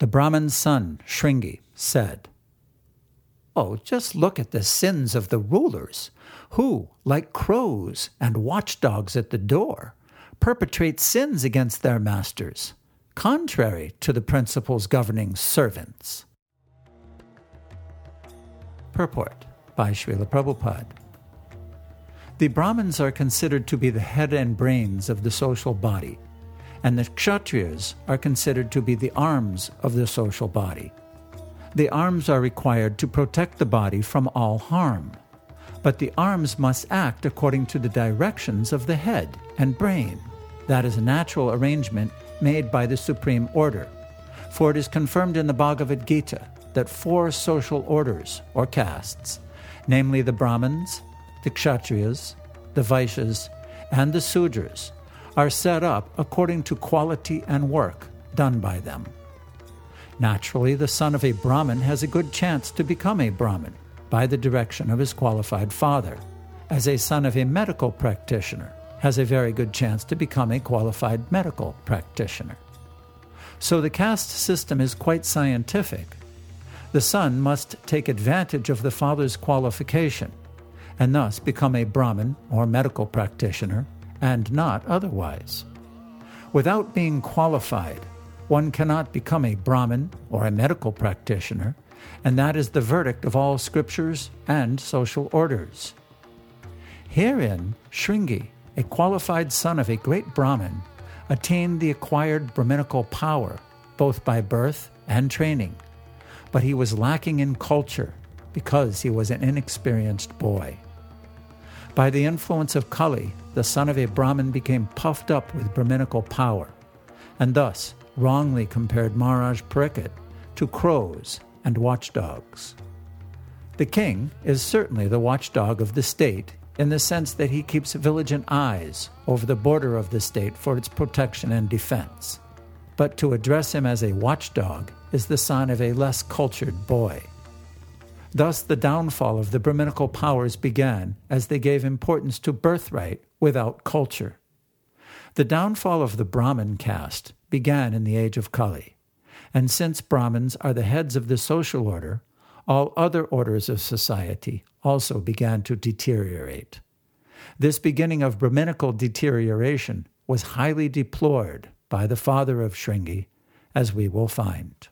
The Brahmin's son, Shringi, said, "Oh, just look at the sins of the rulers, who, like crows and watchdogs at the door, perpetrate sins against their masters, contrary to the principles governing servants." Purport by Srila Prabhupada. The Brahmins are considered to be the head and brains of the social body, and the Kshatriyas are considered to be the arms of the social body. The arms are required to protect the body from all harm, but the arms must act according to the directions of the head and brain. That is a natural arrangement made by the Supreme Order, for it is confirmed in the Bhagavad Gita that 4 social orders or castes, namely the Brahmins, the Kshatriyas, the Vaishyas, and the Sudras, are set up according to quality and work done by them. Naturally, the son of a Brahmin has a good chance to become a Brahmin by the direction of his qualified father, as a son of a medical practitioner has a very good chance to become a qualified medical practitioner. So the caste system is quite scientific. The son must take advantage of the father's qualification and thus become a Brahmin or medical practitioner and not otherwise. Without being qualified, one cannot become a Brahmin or a medical practitioner, and that is the verdict of all scriptures and social orders. Herein, Shringi, a qualified son of a great Brahmin, attained the acquired Brahminical power, both by birth and training, but he was lacking in culture because he was an inexperienced boy. By the influence of Kali, the son of a Brahmin became puffed up with Brahminical power, and thus wrongly compared Maharaj Parikshit to crows and watchdogs. The king is certainly the watchdog of the state in the sense that he keeps vigilant eyes over the border of the state for its protection and defense. But to address him as a watchdog is the sign of a less cultured boy. Thus the downfall of the Brahminical powers began as they gave importance to birthright without culture. The downfall of the Brahmin caste began in the age of Kali, and since Brahmins are the heads of the social order, all other orders of society also began to deteriorate. This beginning of Brahminical deterioration was highly deplored by the father of Shringi, as we will find.